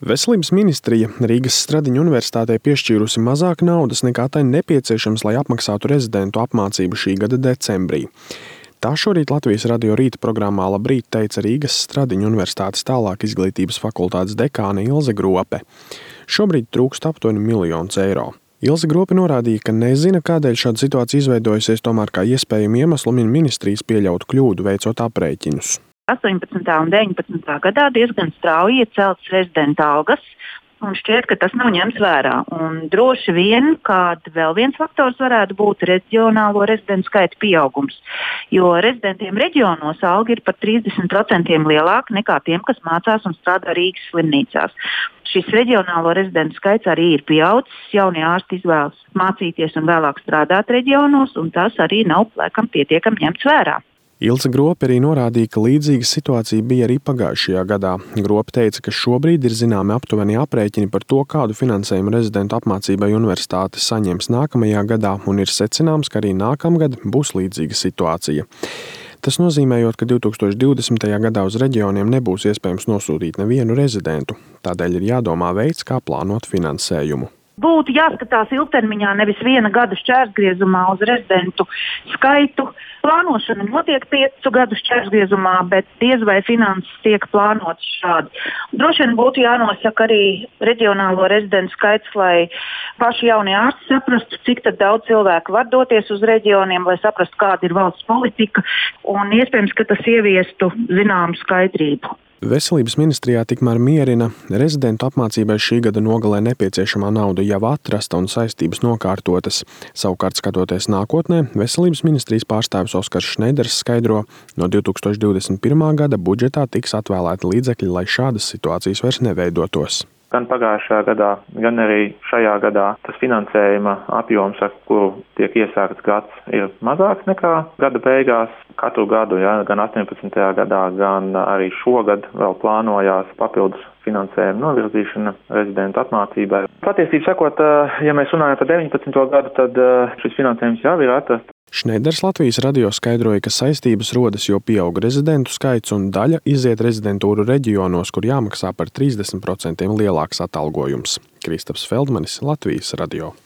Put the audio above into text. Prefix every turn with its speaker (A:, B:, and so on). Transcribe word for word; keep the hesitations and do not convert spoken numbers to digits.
A: Veselības ministrija Rīgas Stradiņu universitātei piešķīrusi mazāk naudas nekā tai nepieciešams, lai apmaksātu rezidentu apmācību šī gada decembrī. Tā šorīt Latvijas radio rīta programmā Labrīt teica Rīgas Stradiņu universitātes tālāk izglītības fakultātes dekāne Ilze Grope. Šobrīd trūkst aptuveni miljonus eiro. Ilze Grope norādīja, ka nezina, kādēļ šāda situācija izveidojusies, tomēr kā iespējamu iemeslu min ministrijas pieļautu kļūdu veicot aprēķinus.
B: astoņpadsmitajā un deviņpadsmitajā gadā diezgan strauji ieceltas rezidenta algas, un šķiet, ka tas nav ņemts vērā. Un droši vien, kāds vēl viens faktors varētu būt reģionālo rezidentu skaita pieaugums, jo rezidentiem reģionos alga ir par trīsdesmit procentiem lielāka nekā tiem, kas mācās un strādā Rīgas slimnīcās. Šis reģionālo rezidentu skaits arī ir pieaudzis, jaunie ārsti izvēlas mācīties un vēlāk strādāt reģionos, un tas arī nav laikam pietiekami ņemts vērā.
A: Ilze Grope arī norādīja, ka līdzīga situācija bija arī pagājušajā gadā. Grope teica, ka šobrīd ir zināmi aptuveni aprēķini par to, kādu finansējumu rezidentu apmācībai universitāte saņems nākamajā gadā, un ir secināms, ka arī nākamgad būs līdzīga situācija. Tas nozīmējot, ka divi tūkstoši divdesmitajā gadā uz reģioniem nebūs iespējams nosūtīt nevienu rezidentu. Tādēļ ir jādomā veids, kā plānot finansējumu.
B: Būtu jāskatās ilgtermiņā, nevis viena gada šķērsgriezumā uz rezidentu skaitu. Plānošana notiek piecu gadu šķērsgriezumā, bet diez vai finanses tiek plānotas šādi. Droši vien būtu jānosaka arī reģionālo rezidentu skaits, lai paši jaunie ārsti saprastu, cik tad daudz cilvēku var doties uz reģioniem, lai saprastu, kāda ir valsts politika, un iespējams, ka tas ieviestu zināmu skaidrību.
A: Veselības ministrijā tikmēr mierina, rezidentu apmācībai šī gada nogalē nepieciešamā nauda jau atrasta un saistības nokārtotas. Savukārt, skatoties nākotnē, Veselības ministrijas pārstāvis Oskars Šneiders skaidro, no divi tūkstoši divdesmit pirmā gada budžetā tiks atvēlēti līdzekļi, lai šādas situācijas vairs neveidotos.
C: Gan pagājušajā gadā, gan arī šajā gadā tas finansējuma apjoms, ar kuru tiek iesākts gads, ir mazāks nekā gada beigās. Katru gadu, ja, gan astoņpadsmitajā gadā, gan arī šogad vēl plānojās papildus finansējuma novirzīšana rezidentu apmācībai. Patiesībā sakot, ja mēs runājam par deviņpadsmito gadu, tad šis finansējums jau ir atrasts.
A: Šneiders Latvijas radio skaidroja, ka saistības rodas, jo pieaug rezidentu skaits un daļa iziet rezidentūru reģionos, kur jāmaksā par trīsdesmit procentiem lielāks atalgojums. Kristaps Feldmanis, Latvijas radio.